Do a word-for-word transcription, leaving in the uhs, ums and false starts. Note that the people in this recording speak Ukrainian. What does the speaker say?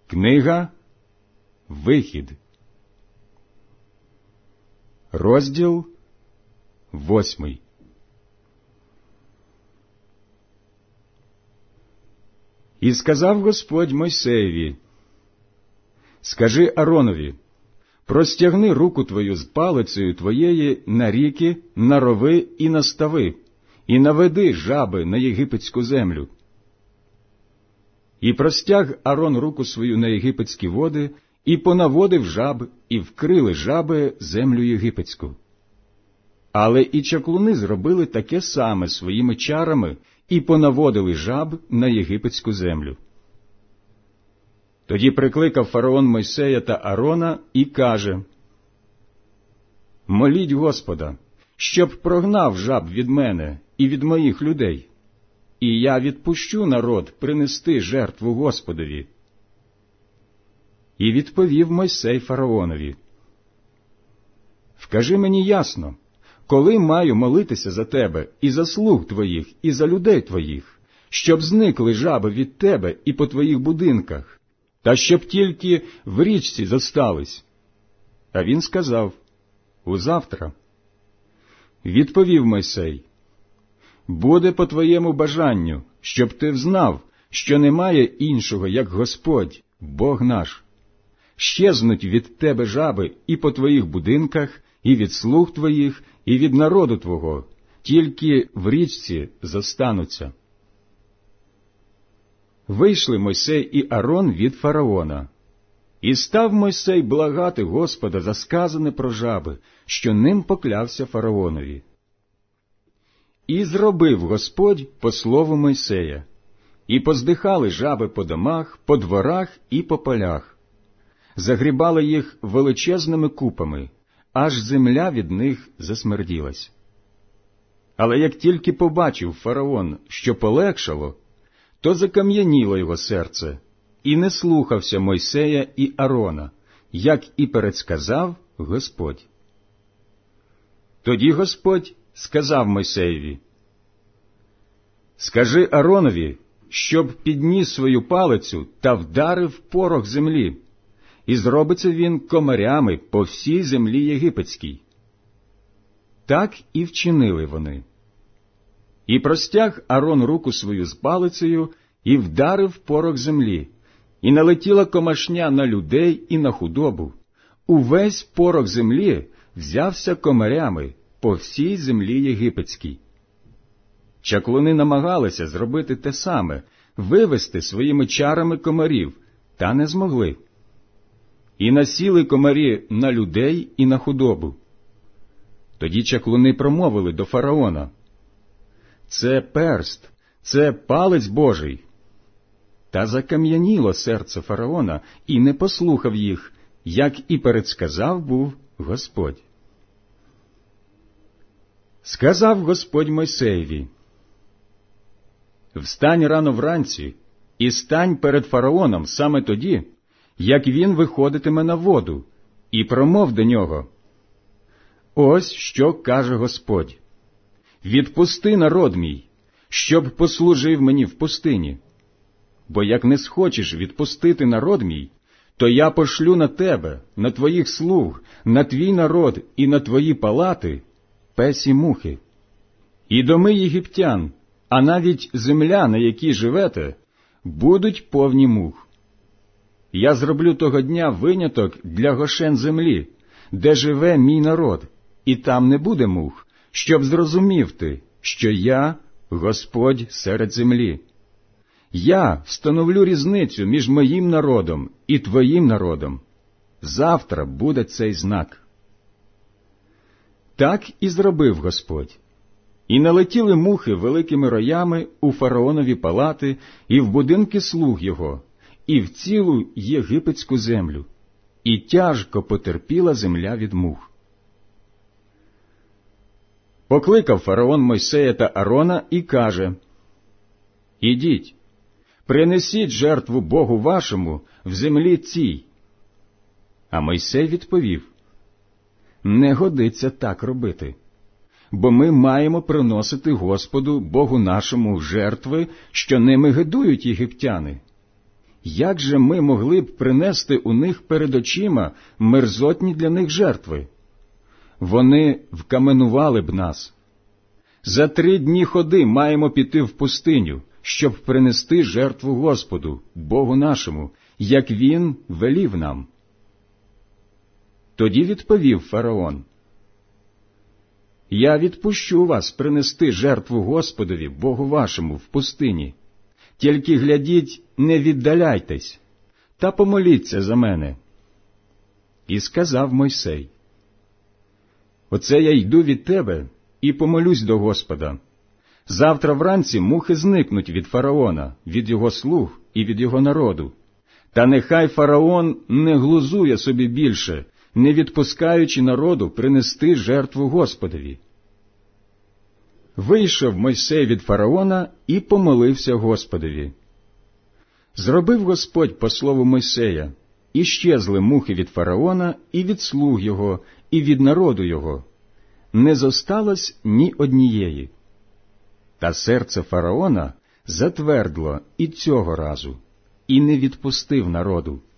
Книга Вихід, розділ восьмий. І сказав Господь Мойсеєві: «Скажи Аронові, простягни руку твою з палицею твоєї на ріки, на рови і на стави, і наведи жаби на єгипетську землю». І простяг Арон руку свою на єгипетські води, і понаводив жаб, і вкрили жаби землю єгипетську. Але і чаклуни зробили таке саме своїми чарами, і понаводили жаб на єгипетську землю. Тоді прикликав фараон Мойсея та Арона і каже: «Моліть Господа, щоб прогнав жаб від мене і від моїх людей, і я відпущу народ принести жертву Господові». І відповів Мойсей фараонові: «Вкажи мені ясно, коли маю молитися за тебе і за слуг твоїх, і за людей твоїх, щоб зникли жаби від тебе і по твоїх будинках, та щоб тільки в річці зостались». А він сказав: «Узавтра». Відповів Мойсей: «Буде по твоєму бажанню, щоб ти взнав, що немає іншого, як Господь, Бог наш. Щезнуть від тебе жаби і по твоїх будинках, і від слуг твоїх, і від народу твого, тільки в річці зостануться». Вийшли Мойсей і Арон від фараона. І став Мойсей благати Господа за сказане про жаби, що ним поклявся фараонові. І зробив Господь по слову Мойсея, і поздихали жаби по домах, по дворах і по полях. Загрібали їх величезними купами, аж земля від них засмерділась. Але як тільки побачив фараон, що полегшало, то закам'яніло його серце, і не слухався Мойсея і Арона, як і передсказав Господь. Тоді Господь сказав Мойсеєві: «Скажи Аронові, щоб підніс свою палицю та вдарив порох землі, і зробиться він комарями по всій землі єгипетській». Так і вчинили вони. І простяг Арон руку свою з палицею, і вдарив порох землі, і налетіла комашня на людей і на худобу. Увесь порох землі взявся комарями по всій землі єгипетській. Чаклуни намагалися зробити те саме, вивести своїми чарами комарів, та не змогли. І насіли комарі на людей і на худобу. Тоді чаклуни промовили до фараона: «Це перст, це палець Божий». Та закам'яніло серце фараона, і не послухав їх, як і передсказав був Господь. Сказав Господь Мойсеєві: «Встань рано вранці і стань перед фараоном саме тоді, як він виходитиме на воду, і промов до нього: Ось що каже Господь: відпусти народ мій, щоб послужив мені в пустині. Бо як не схочеш відпустити народ мій, то я пошлю на тебе, на твоїх слуг, на твій народ і на твої палати песі мухи. І доми єгиптян, а навіть земля, на якій живете, будуть повні мух. Я зроблю того дня виняток для Гошен землі, де живе мій народ, і там не буде мух, щоб зрозумів ти, що я Господь серед землі. Я встановлю різницю між моїм народом і твоїм народом. Завтра буде цей знак». Так і зробив Господь. І налетіли мухи великими роями у фараонові палати і в будинки слуг його, і в цілу єгипетську землю, і тяжко потерпіла земля від мух. Покликав фараон Мойсея та Арона і каже: «Ідіть, принесіть жертву Богу вашому в землі цій». А Мойсей відповів: «Не годиться так робити, бо ми маємо приносити Господу, Богу нашому, жертви, що ними гидують єгиптяни. як же ми могли б принести у них перед очима мерзотні для них жертви? Вони вкаменували б нас. За три дні ходи маємо піти в пустиню, щоб принести жертву Господу, Богу нашому, як Він велів нам». Тоді відповів фараон: «Я відпущу вас принести жертву Господові, Богу вашому, в пустині. Тільки глядіть, не віддаляйтесь, та помоліться за мене». І сказав Мойсей: «Оце я йду від тебе і помолюсь до Господа. Завтра вранці мухи зникнуть від фараона, від його слуг і від його народу. Та нехай фараон не глузує собі більше, не відпускаючи народу принести жертву Господові». Вийшов Мойсей від фараона і помолився Господові. Зробив Господь по слову Мойсея, і щезли мухи від фараона, і від слуг його, і від народу його. Не зосталось ні однієї. Та серце фараона затвердло і цього разу, і не відпустив народу.